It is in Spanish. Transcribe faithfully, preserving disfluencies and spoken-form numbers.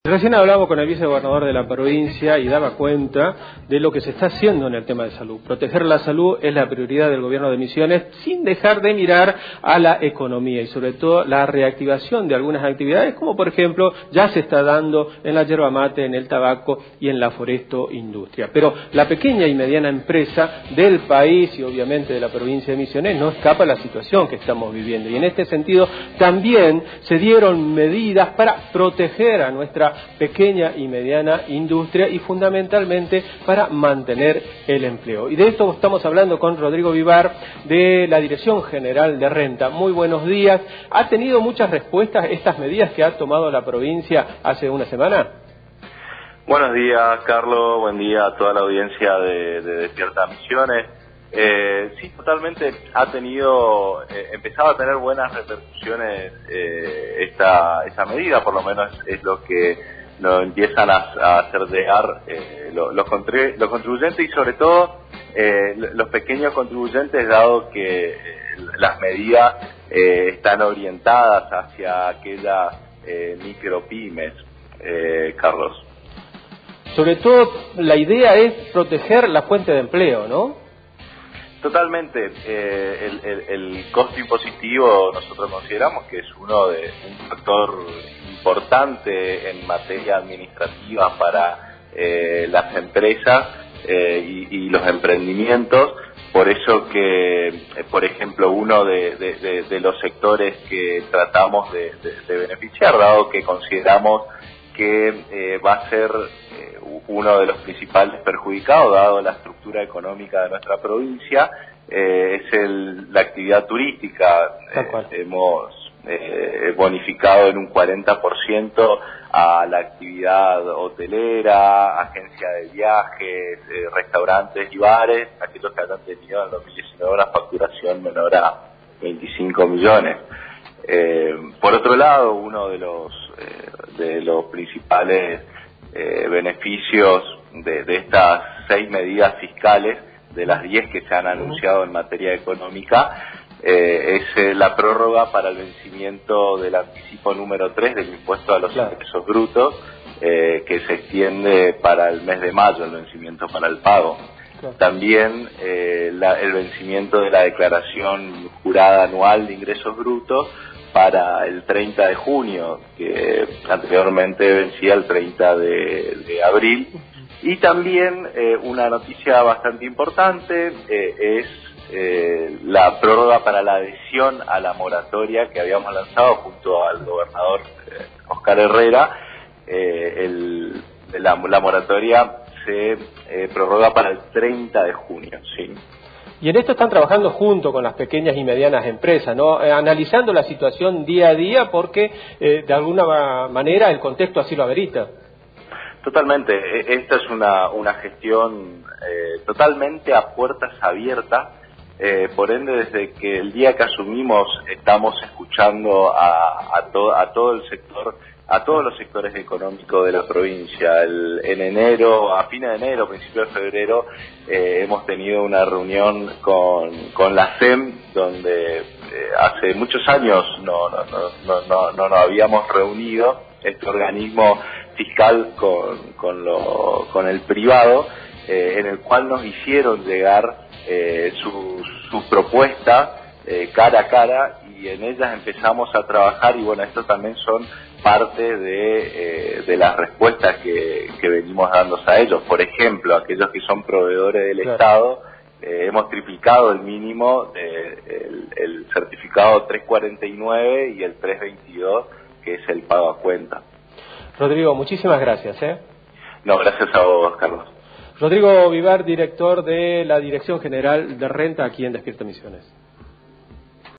Recién hablábamos con el vicegobernador de la provincia y daba cuenta de lo que se está haciendo en el tema de salud. Proteger la salud es la prioridad del gobierno de Misiones, sin dejar de mirar a la economía y sobre todo la reactivación de algunas actividades, como por ejemplo ya se está dando en la yerba mate, en el tabaco y en la foresto industria. Pero la pequeña y mediana empresa del país y obviamente de la provincia de Misiones no escapa a la situación que estamos viviendo. Y en este sentido también se dieron medidas para proteger a nuestra pequeña y mediana industria y fundamentalmente para mantener el empleo. Y de esto estamos hablando con Rodrigo Vivar de la Dirección General de Renta. Muy buenos días. ¿Ha tenido muchas respuestas estas medidas que ha tomado la provincia hace una semana? Buenos días, Carlos. Buen día a toda la audiencia de, de Despierta Misiones. Eh, sí, totalmente ha tenido, eh, empezaba a tener buenas repercusiones eh, esta esa medida, por lo menos es lo que lo empiezan a, a hacer llegar eh, los, los, los contribuyentes y sobre todo eh, los pequeños contribuyentes, dado que eh, las medidas eh, están orientadas hacia aquellas eh, micropymes, eh, Carlos. Sobre todo la idea es proteger la fuente de empleo, ¿no? Totalmente. Eh, el, el, el costo impositivo nosotros consideramos que es uno de un factor importante en materia administrativa para eh, las empresas eh, y, y los emprendimientos. Por eso que, eh, por ejemplo, uno de, de, de, de los sectores que tratamos de, de, de beneficiar, dado que consideramos que eh, va a ser eh, uno de los principales perjudicados, dado la estructura económica de nuestra provincia, eh, es el, la actividad turística. Eh, hemos eh, bonificado en un cuarenta por ciento a la actividad hotelera, agencia de viajes, eh, restaurantes y bares, aquellos que hayan tenido en dos mil diecinueve una facturación menor a veinticinco millones. Eh, por otro lado, uno de los eh, de los principales eh, beneficios de, de estas seis medidas fiscales, de las diez que se han anunciado en materia económica, eh, es eh, la prórroga para el vencimiento del anticipo número tres del impuesto a los claro. ingresos brutos, eh, que se extiende para el mes de mayo, el vencimiento para el pago. Claro. También eh, la, el vencimiento de la declaración jurada anual de ingresos brutos para el treinta de junio, que anteriormente vencía el treinta de abril. Y también eh, una noticia bastante importante eh, es eh, la prórroga para la adhesión a la moratoria que habíamos lanzado junto al gobernador eh, Oscar Herrera. Eh, el, la, la moratoria se eh, prorroga para el treinta de junio, ¿sí? Y en esto están trabajando junto con las pequeñas y medianas empresas, ¿no? Eh, analizando la situación día a día porque eh, de alguna manera el contexto así lo amerita. Totalmente. Esta es una, una gestión eh, totalmente a puertas abiertas. Eh, por ende, desde que el día que asumimos estamos escuchando a, a, to, a todo el sector, a todos los sectores económicos de la provincia. El, en enero, a fines de enero, principio de febrero, eh, hemos tenido una reunión con, con la S E M, donde eh, hace muchos años no, no, no, no, no, no nos habíamos reunido, este organismo fiscal con, con, lo, con el privado, eh, en el cual nos hicieron llegar eh, sus su propuestas eh, cara a cara, y en ellas empezamos a trabajar, y bueno, esto también son parte de, eh, de las respuestas que, que venimos dándos a ellos. Por ejemplo, aquellos que son proveedores del claro. Estado, eh, hemos triplicado el mínimo, eh, el, el certificado tres cuarenta y nueve y el tres veintidós, que es el pago a cuenta. Rodrigo, muchísimas gracias. ¿eh? No, gracias a vos, Carlos. Rodrigo Vivar, director de la Dirección General de Renta aquí en Despierta Misiones.